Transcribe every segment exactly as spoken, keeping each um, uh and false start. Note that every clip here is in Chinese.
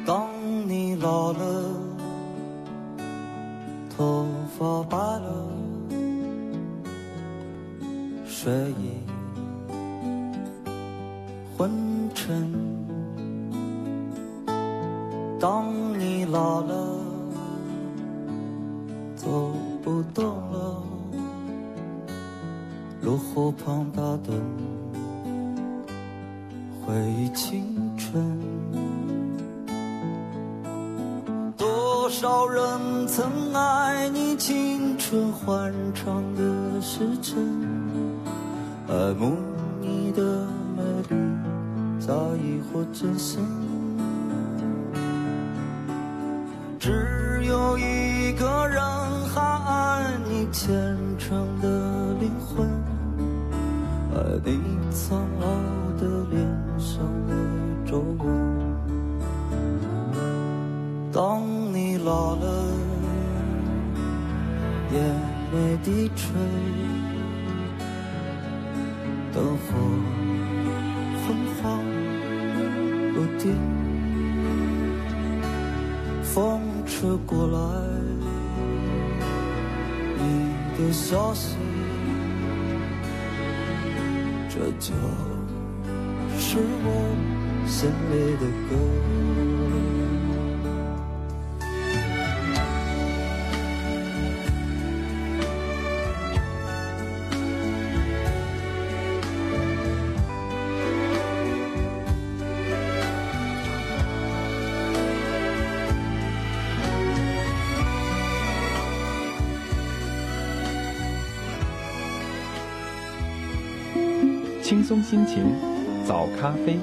当你老了，头发白了，睡意昏沉。当你老了，走不动了，路后旁打盹，回忆青春。多少人曾爱你青春欢畅的时辰，爱慕你的美丽，在意或真心。只有一个人还爱你虔诚的灵魂，爱你苍老的脸上的皱纹。当你老了，眼泪低垂，灯火昏黄不定，风吹过来你的消息，这就是我心里的歌。 轻松心情，早咖啡。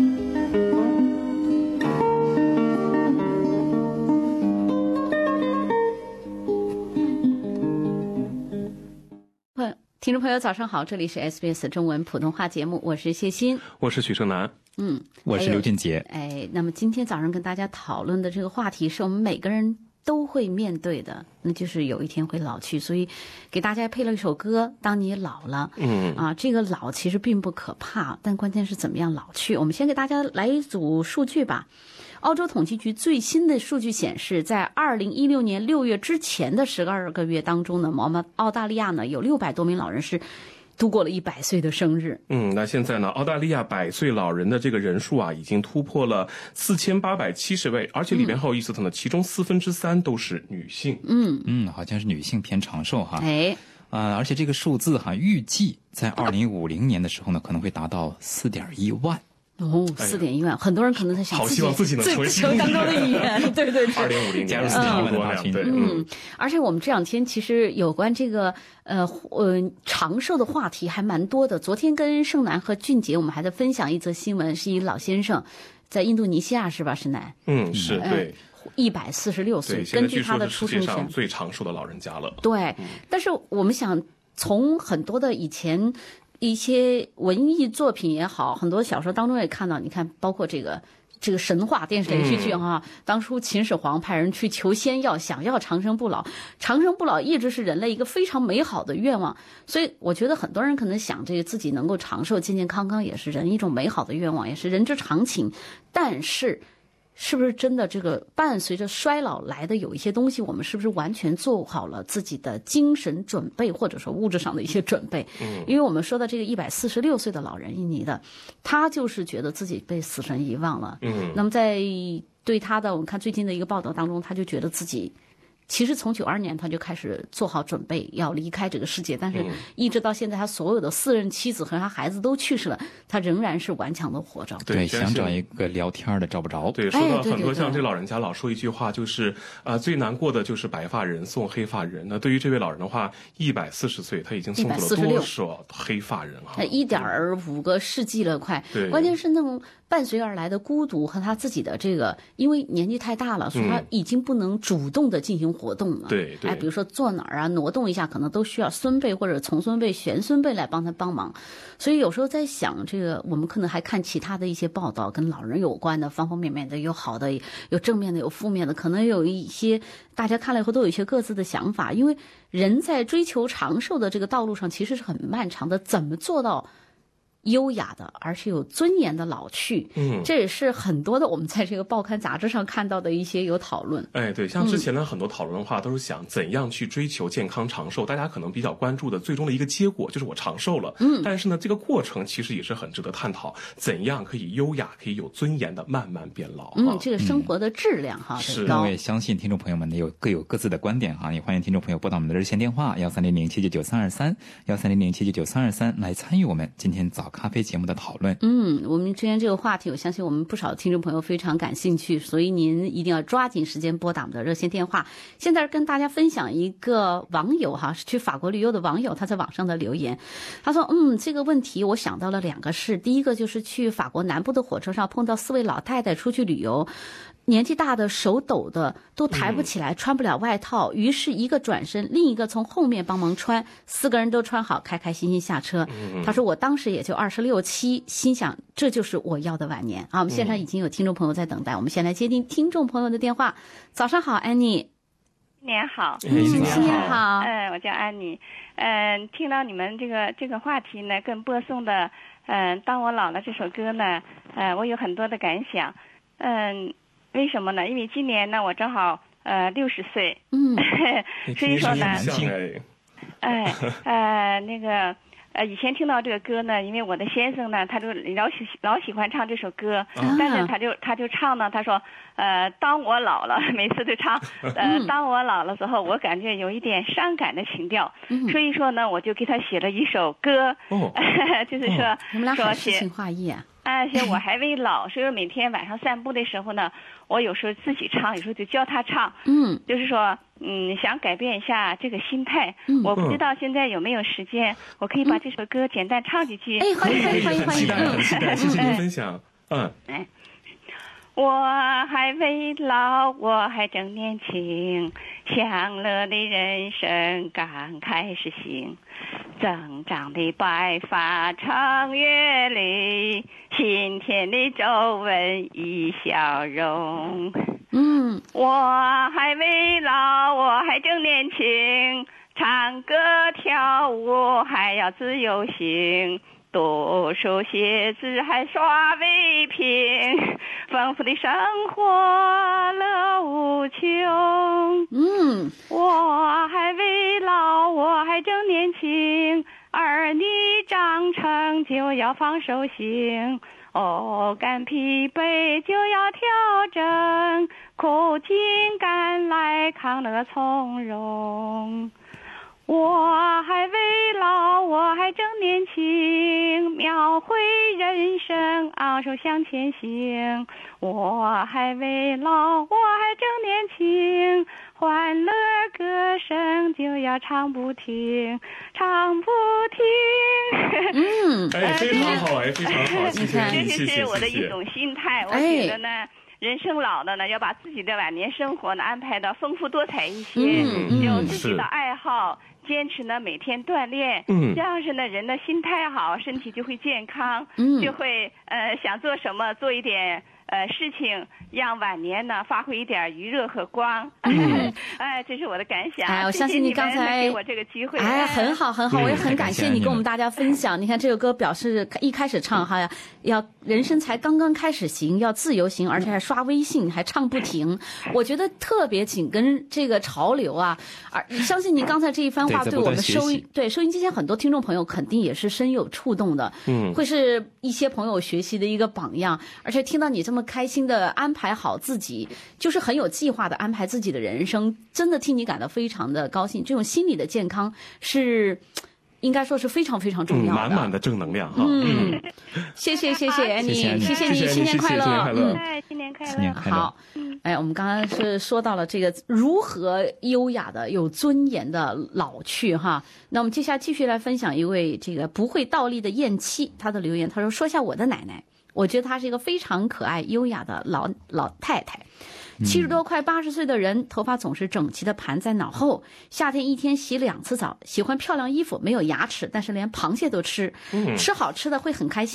听众朋友，早上好，这里是 S B S 中文普通话节目，我是谢欣， 我是许胜男， 嗯， 我是刘俊杰。 哎，那么今天早上跟大家讨论的这个话题是我们每个人都会面对的，那就是有一天会老去，所以给大家配了一首歌《当你老了》。 嗯啊，这个老其实并不可怕，但关键是怎么样老去。我们先给大家来一组数据吧。澳洲统计局最新的数据显示，在二零一六年六月之前的十二个月当中呢，我们澳大利亚呢有六百多名老人是度过了一百岁的生日。 嗯，那现在呢，澳大利亚百岁老人的这个人数啊，已经突破了四千八百七十位，而且里边还有意思的呢，其中四分之三都是女性。 嗯嗯，好像是女性偏长寿哈。 哎， 呃，而且这个数字哈，预计在二零五零年的时候呢，可能会达到四点一万。 哦，四点一万，很多人可能在想， 好希望自己能成为最刚刚的语言，对对对， 二零五零加入四点一万的大群， 对， 嗯，而且我们这两天其实有关这个呃呃长寿的话题还蛮多的。昨天跟盛楠和俊杰，我们还在分享一则新闻，是一老先生在印度尼西亚是吧？盛楠？ 嗯，是对， 一百四十六岁，根据他的出生前最长寿的老人家了。 对，嗯、但是我们想从很多的以前。一些文艺作品也好，很多小说当中也看到，你看，包括这个这个神话电视连续剧哈、嗯，当初秦始皇派人去求仙药，想要长生不老，长生不老一直是人类一个非常美好的愿望，所以我觉得很多人可能想这个自己能够长寿、健健康康，也是人一种美好的愿望，也是人之常情，但是。是不是真的这个伴随着衰老来的有一些东西，我们是不是完全做好了自己的精神准备，或者说物质上的一些准备？嗯，因为我们说到这个一百四十六岁的老人，印尼的，他就是觉得自己被死神遗忘了。嗯，那么在对他的我们看最近的一个报道当中，他就觉得自己。其实从九二年他就开始做好准备要离开这个世界，但是一直到现在他所有的四任妻子和他孩子都去世了，他仍然是顽强的活着。 对，想找一个聊天的找不着。 对，说到很多像这老人家老说一句话，就是啊、呃，最难过的就是白发人送黑发人。那对于这位老人的话，一百四十岁他已经送走了多少黑发人啊？ 一点五个世纪了，快。 对， 关键是那种伴随而来的孤独和他自己的这个，因为年纪太大了，所以他已经不能主动的进行活动了。 对对， 哎，比如说坐哪儿啊，挪动一下，可能都需要孙辈或者从孙辈、玄孙辈来帮他帮忙。所以有时候在想，这个我们可能还看其他的一些报道，跟老人有关的，方方面面的，有好的，有正面的，有负面的，可能有一些大家看了以后都有一些各自的想法。因为人在追求长寿的这个道路上，其实是很漫长的，怎么做到优雅的，而且有尊严的老去。 嗯， 这也是很多的我们在这个报刊杂志上看到的一些有讨论。 哎，对，像之前呢、嗯、很多讨论的话都是想怎样去追求健康长寿，大家可能比较关注的最终的一个结果就是我长寿了。嗯，但是呢，这个过程其实也是很值得探讨，怎样可以优雅、可以有尊严的慢慢变老。 嗯，这个生活的质量哈， 是。我也相信听众朋友们呢有各有各自的观点哈，也欢迎听众朋友拨打我们的热线电话幺三零零七九九三二三幺三零零七九九三二三来参与我们今天早咖啡节目的讨论。 嗯，我们之前这个话题，我相信我们不少听众朋友非常感兴趣，所以您一定要抓紧时间拨打我们的热线电话。现在跟大家分享一个网友哈，是去法国旅游的网友，他在网上的留言，他说：“嗯，这个问题我想到了两个事，第一个就是去法国南部的火车上碰到四位老太太出去旅游。”年纪大的手抖的都抬不起来、嗯、穿不了外套，于是一个转身，另一个从后面帮忙穿，四个人都穿好，开开心心下车。嗯、他说我当时也就二十六七，心想这就是我要的晚年啊！我们现场已经有听众朋友在等待，嗯、我们先来接听听众朋友的电话。早上好，安妮。 新年好， 嗯，新年好。 嗯，我叫安妮。嗯，听到你们这个这个话题呢，跟播送的嗯，当我老了这首歌呢，呃，我有很多的感想。嗯。为什么呢？因为今年呢，我正好呃六十岁，嗯，所以说呢，哎呃那个呃以前听到这个歌呢，因为我的先生呢，他就老喜老喜欢唱这首歌，嗯、但是他就他就唱呢，他说呃当我老了，每次都唱呃、嗯、当我老了之后，我感觉有一点伤感的情调，嗯、所以说呢，我就给他写了一首歌，哦、就是说、哦、 你们俩很诗情画意啊。 而且我还未老，所以每天晚上散步的时候呢，我有时候自己唱，有时候就教他唱。嗯，就是说，嗯，想改变一下这个心态。嗯，我不知道现在有没有时间，我可以把这首歌简单唱几句。 哎，欢迎欢迎欢迎欢迎！ 期待很期待，谢谢您分享。嗯。 哎，我还未老，我还正年轻，享乐的人生刚开始行。增长的白发成月里，新添的皱纹一笑容。嗯，我还未老，我还正年轻，唱歌跳舞还要自由行，读书写字还耍未平，丰富的生活乐无穷。嗯，我还未老，我还正年轻，儿女长成就要放手行，哦，干疲惫就要调整，苦尽甘来康乐从容。我还未老，我还正年轻，描绘人生昂首向前行。我还未老，我还正年轻，欢乐歌声就要唱不停，唱不停。 嗯，哎，非常好，哎，非常好，谢谢， 这就是我的一种心态。我觉得呢。哎，人生老了呢，要把自己的晚年生活呢安排的丰富多彩一些，嗯、有自己的爱好，坚持呢每天锻炼，嗯，这样是呢人的心态好，身体就会健康，嗯，就会呃想做什么做一点呃事情，让晚年呢发挥一点余热和光。嗯、哎，这是我的感想。 哎，我相信你刚才给我这个机会， 哎，很好很好，我也很感谢你跟我们大家分享。你看这个歌表示一开始唱哈，要人生才刚刚开始行，要自由行，而且还刷微信，还唱不停。我觉得特别紧跟这个潮流啊！而相信您刚才这一番话，对我们收音对收音机前很多听众朋友肯定也是深有触动的，嗯，会是一些朋友学习的一个榜样。而且听到你这么开心的安排好自己，就是很有计划的安排自己的人生，真的替你感到非常的高兴。这种心理的健康是。应该说是非常非常重要的， 满满的正能量哈。 嗯，谢谢谢谢你，谢谢你，新年快乐， 嗯，新年快乐， 新年快乐。 好，哎，我们刚刚是说到了这个如何优雅的、有尊严的老去哈。那我们接下来继续来分享一位这个不会倒立的燕妻，她的留言，她说：“说一下我的奶奶，我觉得她是一个非常可爱、优雅的老老太太。”七十多快八十岁的人，头发总是整齐的盘在脑后，夏天一天洗两次澡，喜欢漂亮衣服，没有牙齿，但是连螃蟹都吃，吃好吃的会很开心。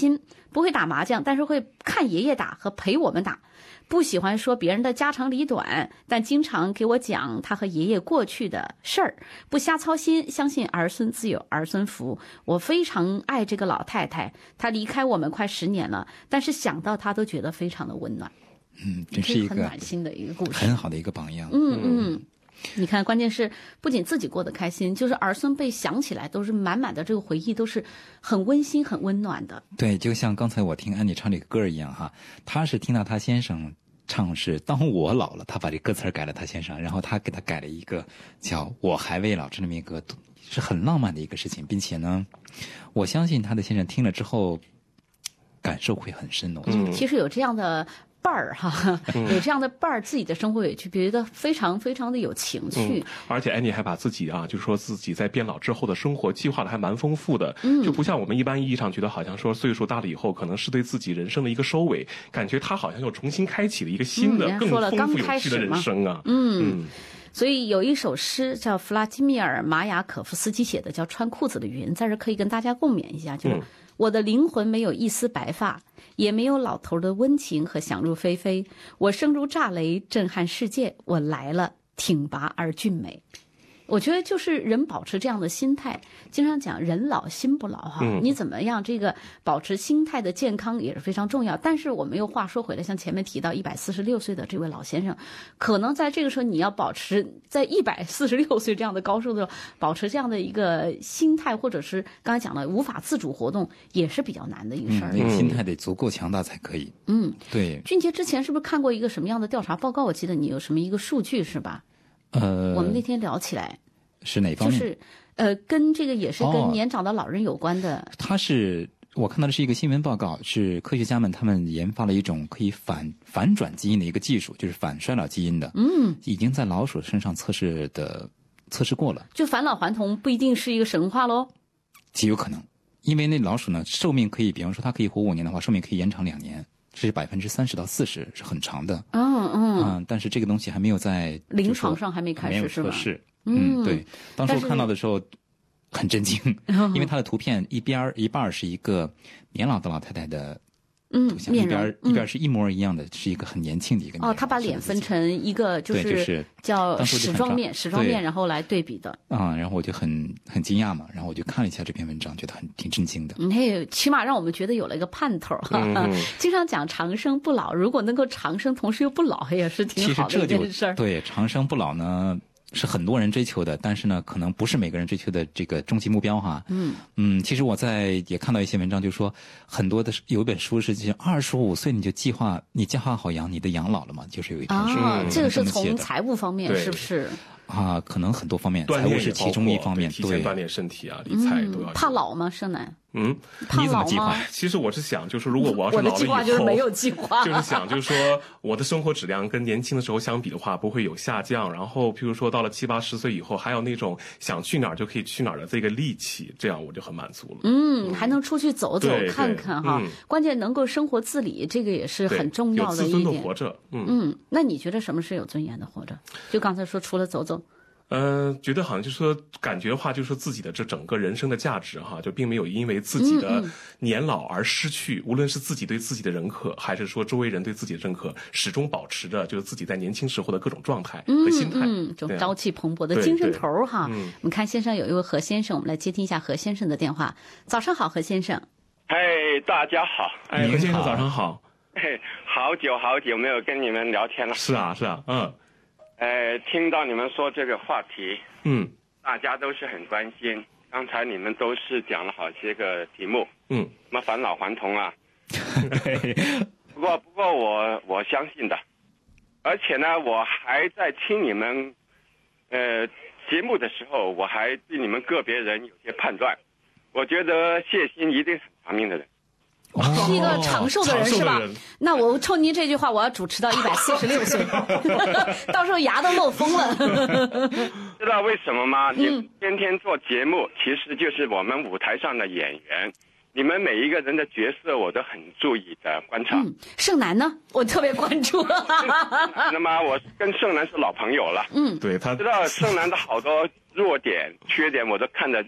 不会打麻将，但是会看爷爷打和陪我们打。不喜欢说别人的家长里短，但经常给我讲他和爷爷过去的事儿，不瞎操心，相信儿孙自有儿孙福。我非常爱这个老太太，她离开我们快十年了，但是想到她都觉得非常的温暖。 嗯，这是一个很暖心的一个故事， 很好的一个榜样。 嗯嗯。你看，关键是不仅自己过得开心，就是儿孙辈想起来都是满满的这个回忆，都是很温馨、很温暖的。 对，就像刚才我听安妮唱这个歌一样哈，她是听到她先生唱是当我老了，她把这歌词改了她先生，然后她给他改了一个叫我还未老这么一个，是很浪漫的一个事情，并且呢，我相信她的先生听了之后感受会很深的。我觉得其实有这样的伴儿哈，有这样的伴儿，自己的生活也去觉得非常非常的有情趣。 嗯、而且安妮还把自己啊，就是说自己在变老之后的生活计划的还蛮丰富的，嗯，就不像我们一般意义上觉得好像说岁数大了以后可能是对自己人生的一个收尾，感觉他好像又重新开启了一个新的、 嗯、 更丰富有趣的人生啊。 嗯。嗯所以有一首诗叫弗拉基米尔·马雅可夫斯基写的，叫《穿裤子的云》，在这可以跟大家共勉一下，就是、嗯、我的灵魂没有一丝白发，也没有老头的温情和想入非非，我声如炸雷，震撼世界，我来了，挺拔而俊美。我觉得就是人保持这样的心态，经常讲人老心不老哈，嗯、你怎么样这个保持心态的健康也是非常重要。但是我们又话说回来，像前面提到一百四十六岁的这位老先生，可能在这个时候你要保持在一百四十六岁这样的高寿的时候，保持这样的一个心态，或者是刚才讲的无法自主活动，也是比较难的一个事儿。 嗯，那个心态得足够强大才可以。 嗯， 对。 俊杰之前是不是看过一个什么样的调查报告？我记得你有什么一个数据是吧？ 呃， 我们那天聊起来是哪方面？ 就是，呃，跟这个也是跟年长的老人有关的。 哦、他是我看到的是一个新闻报告，是科学家们他们研发了一种可以反反转基因的一个技术，就是反衰老基因的。 嗯， 已经在老鼠身上测试的测试过了。 就返老还童不一定是一个神话喽， 极有可能，因为那老鼠呢，寿命可以，比方说它可以活五年的话，寿命可以延长两年。这是百分之三十到四十，是很长的。 嗯嗯嗯，但是这个东西还没有在临床上还没开始是吧？ 测试。嗯，对。当时我看到的时候很震惊，因为它的图片一边一半是一个年老的老太太的图像， 嗯、 一边一边是一模一样的，是一个很年轻的一个。 哦，他把脸分成一个就是叫矢状面，矢状面，然后来对比的。 啊、嗯，然后我就很很惊讶嘛，然后我就看了一下这篇文章，觉得很挺震惊的。 嗯，嘿，起码让我们觉得有了一个盼头哈。嗯、经常讲长生不老，如果能够长生同时又不老，也是挺好的一件事儿。 对，长生不老呢，是很多人追求的，但是呢，可能不是每个人追求的这个终极目标哈。嗯嗯，其实我在也看到一些文章，就说很多的有一本书是就二十五岁你就计划你计划好养你的养老了嘛，就是有一篇书、 啊，这个是从这财务方面是不是？ 啊，可能很多方面，财务是其中一方面， 提前锻炼身体啊，理财都要、 嗯。怕老吗，盛楠？ 嗯， 怕老吗？ 其实我是想，就是如果我要是老了以后， 我的计划就是没有计划， 就是想，就是说我的生活质量跟年轻的时候相比的话，不会有下降。然后，譬如说到了七八十岁以后，还有那种想去哪儿就可以去哪儿的这个力气，这样我就很满足了。 嗯，还能出去走走看看哈、 嗯， 关键能够生活自理，这个也是很重要的一点。 有自尊的活着，嗯嗯，那你觉得什么是有尊严的活着？就刚才说，除了走走。 嗯、呃，觉得好像就是说，感觉的话，就是说自己的这整个人生的价值哈，就并没有因为自己的年老而失去。嗯嗯、无论是自己对自己的认可，还是说周围人对自己的认可，始终保持着就是自己在年轻时候的各种状态和心态， 嗯，这、嗯、种朝气蓬勃的精神头儿哈。嗯，我们看线上有一位何先生，我们来接听一下何先生的电话。早上好，何先生。 哎，大家好。 哎，何先生早上好。 哎，好久好久没有跟你们聊天了。 是啊，是啊，嗯。 呃，听到你们说这个话题， 嗯， 大家都是很关心。刚才你们都是讲了好些个题目， 嗯， 什么返老还童啊。不过，不过我我相信的，而且呢，我还在听你们呃节目的时候，我还对你们个别人有些判断。我觉得谢欣一定是长命的人。 哦、是一个长寿的人是吧？那我冲您这句话，我要主持到一百四十六岁，到时候牙都漏风了。 知道为什么吗？你们天天做节目，其实就是我们舞台上的演员。你们每一个人的角色，我都很注意的观察。 嗯，盛楠呢？我特别关注。 那么我跟盛楠是老朋友了。 嗯， 对他知道盛楠的好多弱点、缺点，我都看得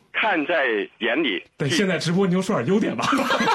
看在眼里。 对，现在直播你就说点优点吧。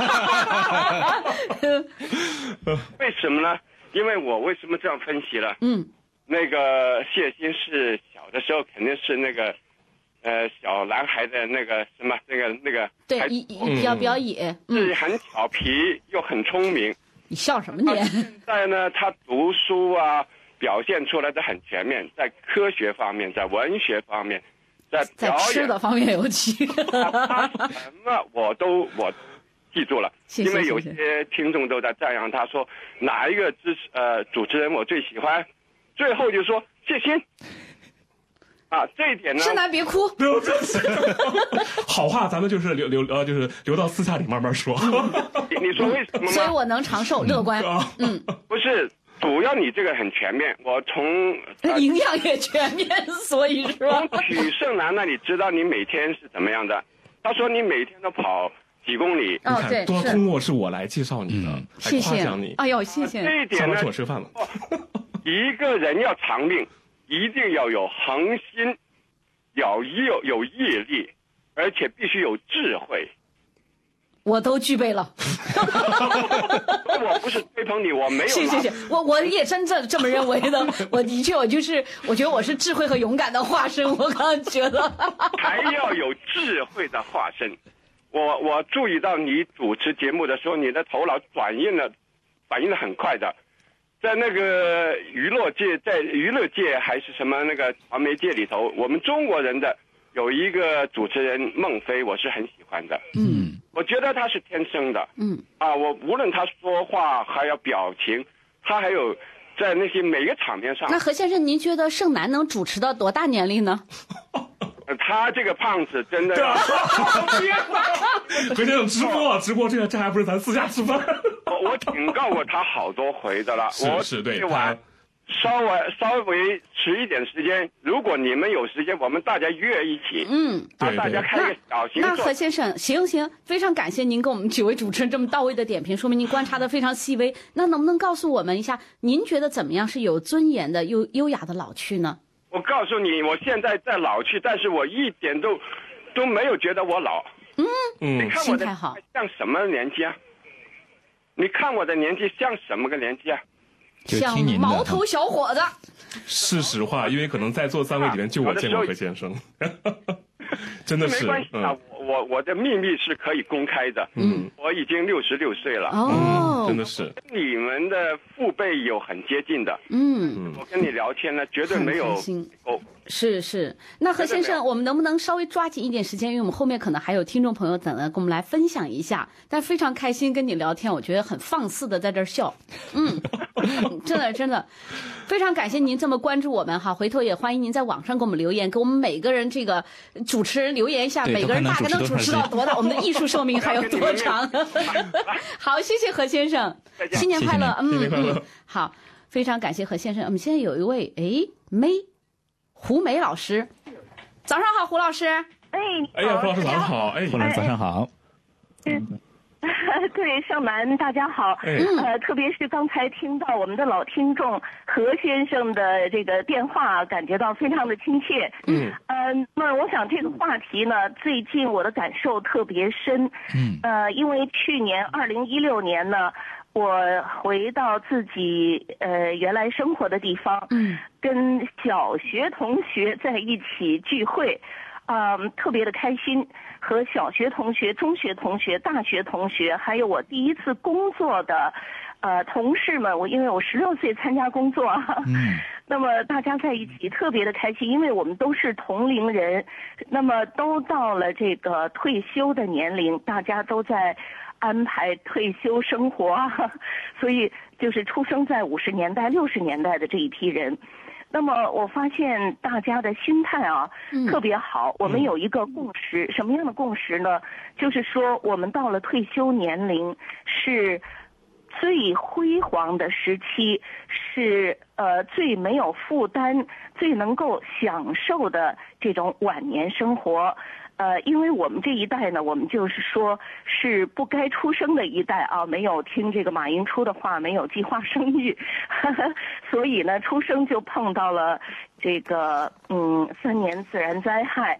为什么呢？因为我为什么这样分析了？ 嗯， 那个谢欣是小的时候肯定是那个，呃，小男孩的那个什么，那个那个， 对，一比较表演， 是很调皮又很聪明。 你笑什么你？ 现在呢，他读书啊，表现出来的很全面，在科学方面，在文学方面，在表演在吃的方面尤其。 他什么我都我记住了， 谢谢因为有些听众都在赞扬他说哪一个支持呃主持人我最喜欢，最后就说谢欣。啊，这一点呢， 生男别哭。 好话咱们就是留留呃，就是留到私下里慢慢说。 你说为什么吗？ 所以我能长寿、乐观。嗯， 不是，主要你这个很全面。我从、 呃、营养也全面，所以说。 从许胜男那里知道你每天是怎么样的。他说你每天都跑几公里。 哦，对， 多通过是我来介绍你的， 嗯、 来夸奖你。 哎呦，谢谢。 这一点呢， 请我吃饭了。 一个人要长命。一定要有恒心，要有有毅力，而且必须有智慧。 我都具备了。 我不是吹捧你，我没有。 谢谢谢，我我也真正这么认为的。我的确，我就是我觉得我是智慧和勇敢的化身。我刚刚觉得还要有智慧的化身。我我注意到你主持节目的时候，你的头脑转应了，反应的很快的。在那个娱乐界，在娱乐界还是什么那个传媒界里头，我们中国人的有一个主持人孟非，我是很喜欢的。 嗯， 我觉得他是天生的。 嗯， 啊，我无论他说话还有表情，他还有在那些每个场面上。 那何先生，您觉得盛楠能主持到多大年龄呢？ 他这个胖子真的。 天哪！何先生直播，直播这个这还不是咱私下吃饭？ 我我警告过他好多回的了。 是是，对。 晚稍微稍微迟一点时间，如果你们有时间，我们大家约一起。 嗯， 啊，大家开一个小型。 那何先生，行行，非常感谢您给我们几位主持人这么到位的点评，说明您观察的非常细微。那能不能告诉我们一下，您觉得怎么样是有尊严的、优优雅的老去呢？ 我告诉你，我现在在老去，但是我一点都都没有觉得我老。 嗯嗯， 你看我的像什么年纪啊？你看我的年纪像什么个年纪啊？ 像毛头小伙子。 是实话，因为可能在座三位里面就我见过何先生。真的是。 没关系啊，我我我的秘密是可以公开的。 嗯， 我已经六十六岁了。 哦， 真的是。 跟你们的父辈有很接近的。 嗯， 我跟你聊天呢，绝对没有哦。 是是，那何先生，我们能不能稍微抓紧一点时间？因为我们后面可能还有听众朋友等着跟我们来分享一下。但非常开心跟你聊天，我觉得很放肆的在这儿笑。嗯，真的真的，非常感谢您这么关注我们哈。回头也欢迎您在网上给我们留言，给我们每个人这个主持人留言一下，每个人大概能主持到多大，我们的艺术寿命还有多长？好，谢谢何先生，新年快乐。嗯嗯，好，非常感谢何先生。我们现在有一位哎梅。胡梅老师，早上好，胡老师。 哎， 哎呀，胡老师早上好，哎， 胡老师早上好。 嗯，对，盛楠大家好。 哎， 呃，特别是刚才听到我们的老听众何先生的这个电话，感觉到非常的亲切。 嗯， 呃，那我想这个话题呢，最近我的感受特别深。 嗯， 呃，因为去年二零一六年呢。我回到自己呃原来生活的地方， 嗯， 跟小学同学在一起聚会，嗯、呃，特别的开心。和小学同学、中学同学、大学同学，还有我第一次工作的呃同事们，我因为我十六岁参加工作， 嗯， 那么大家在一起特别的开心，因为我们都是同龄人，那么都到了这个退休的年龄，大家都在。安排退休生活，所以就是出生在五十年代、六十年代的这一批人。那么我发现大家的心态啊、嗯、特别好，我们有一个共识、嗯，什么样的共识呢？就是说我们到了退休年龄是最辉煌的时期，是呃最没有负担、最能够享受的这种晚年生活。呃，因为我们这一代呢，我们就是说是不该出生的一代啊，没有听这个马英初的话，没有计划生育，呵呵，所以呢，出生就碰到了这个嗯三年自然灾害，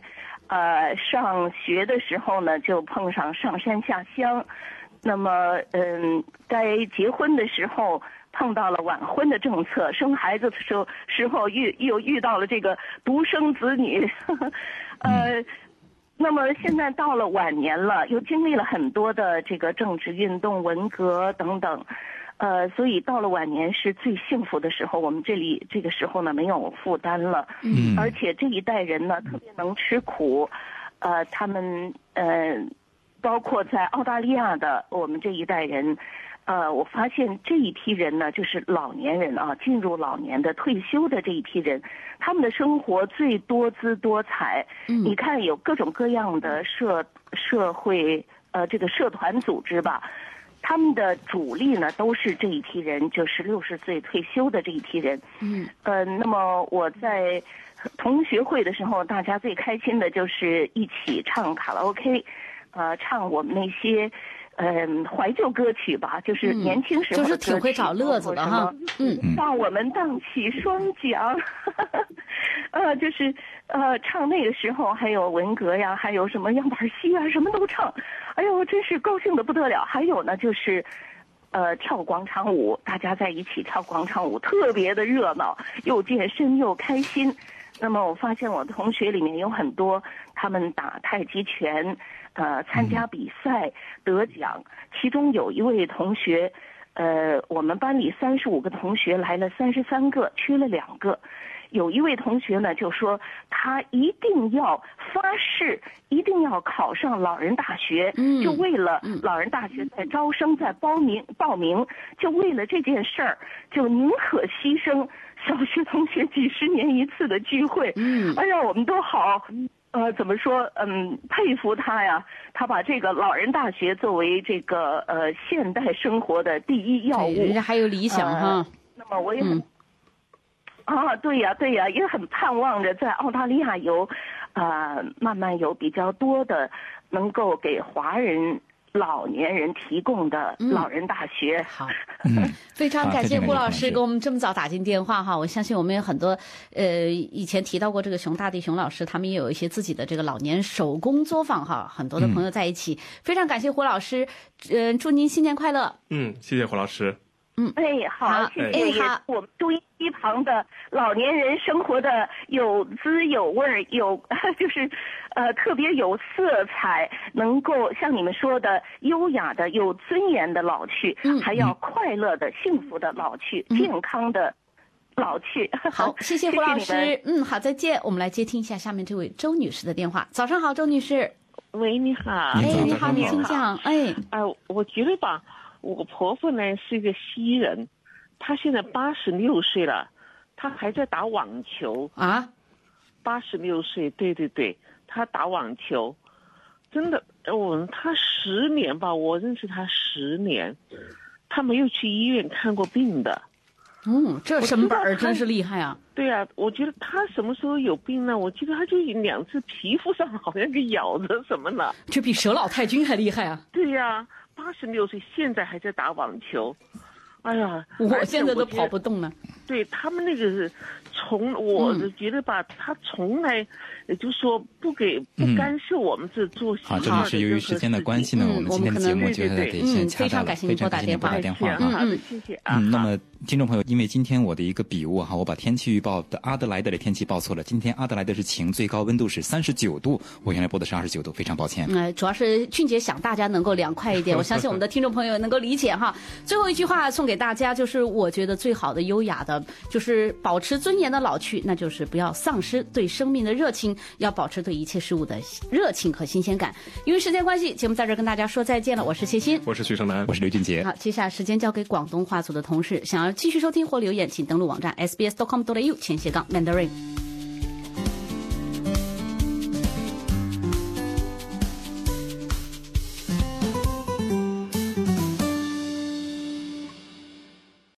呃，上学的时候呢，就碰上上山下乡，那么嗯，该结婚的时候碰到了晚婚的政策，生孩子的时候时候遇又遇到了这个独生子女，呵呵呃。那么现在到了晚年了，又经历了很多的这个政治运动、文革等等，呃，所以到了晚年是最幸福的时候。我们这里这个时候呢没有负担了，嗯，而且这一代人呢特别能吃苦，呃，他们呃，包括在澳大利亚的我们这一代人。呃，我发现这一批人呢，就是老年人啊，进入老年的退休的这一批人，他们的生活最多姿多彩。嗯，你看有各种各样的社社会呃这个社团组织吧，他们的主力呢都是这一批人，就是六十岁退休的这一批人。嗯，呃，那么我在同学会的时候，大家最开心的就是一起唱卡拉 OK， 呃，唱我们那些。嗯，怀旧歌曲吧，就是年轻时候的歌曲， 就是挺会找乐子的哈。 嗯，让我们荡起双桨，呃，就是呃，唱那个时候还有文革呀，还有什么样板戏啊，什么都唱。哎呦，真是高兴的不得了。还有呢，就是呃，跳广场舞，大家在一起跳广场舞，特别的热闹，又健身又开心。那么我发现我的同学里面有很多，他们打太极拳。呃，参加比赛得奖，其中有一位同学，呃，我们班里三十五个同学来了三十三个，缺了两个。有一位同学呢，就说他一定要发誓，一定要考上老人大学，嗯、就为了老人大学在招生，在报名报名，就为了这件事儿，就宁可牺牲小学同学几十年一次的聚会。嗯，哎呀，我们都好。呃，怎么说？嗯，佩服他呀！他把这个老人大学作为这个呃现代生活的第一要务， 人家还有理想哈、呃。 那么我也很、嗯、啊，对呀，对呀，也很盼望着在澳大利亚有，呃，慢慢有比较多的能够给华人。老年人提供的老人大学。 嗯、好，嗯，非常感谢胡老师给我们这么早打进电话哈。我相信我们有很多呃以前提到过这个熊大地熊老师，他们也有一些自己的这个老年手工作坊哈，很多的朋友在一起。嗯、非常感谢胡老师，嗯、呃，祝您新年快乐。 嗯，谢谢胡老师。 嗯，哎，好，谢谢。哎，好，我们收音机旁的老年人生活的有滋有味儿，有就是，呃，特别有色彩，能够像你们说的优雅的、有尊严的老去，嗯、还要快乐的、幸福的老去，嗯、健康的老去。 好，谢谢胡老师。谢谢嗯，好，再见。我们来接听一下下面这位周女士的电话。早上好，周女士。 喂，你好。 哎，你好，你请讲。哎， 哎、呃，我觉得吧。我婆婆呢是一个西人，她现在八十六岁了，她还在打网球啊。 八十六岁，对对对，她打网球，真的，我她十年吧，我认识她十年，她没有去医院看过病的。 嗯，这身板儿真是厉害啊！ 对啊，我觉得她什么时候有病呢？我记得她就两次皮肤上好像给咬着什么了。 这比佘老太君还厉害啊！ 对呀、啊。八十六岁，现在还在打网球，哎呀， 我现在都跑不动了。 对他们那个是从，我觉得吧，嗯、他从来也就是说不给不干涉我们这做。 好，这里是由于时间的关系呢， 嗯、 我们今天的节目就得先掐断了。非常感谢您拨打电话。 电话啊， 嗯，谢谢啊。 嗯，那么听众朋友，因为今天我的一个笔误哈，我把天气预报的阿德莱德的天气报错了。今天阿德莱德是晴，最高温度是三十九度，我原来播的是二十九度，非常抱歉。 嗯，主要是俊杰想大家能够凉快一点，我相信我们的听众朋友能够理解哈。最后一句话送给大家，就是我觉得最好的优雅的，就是保持尊严的老去，那就是不要丧失对生命的热情，要保持对一切事物的热情和新鲜感。因为时间关系，节目在这跟大家说再见了。我是谢欣， 我是徐胜男， 我是刘俊杰。 好，接下来时间交给广东话组的同事，想要继续收听或留言，请登录网站 s b s dot com dot a u 前斜杠 Mandarin。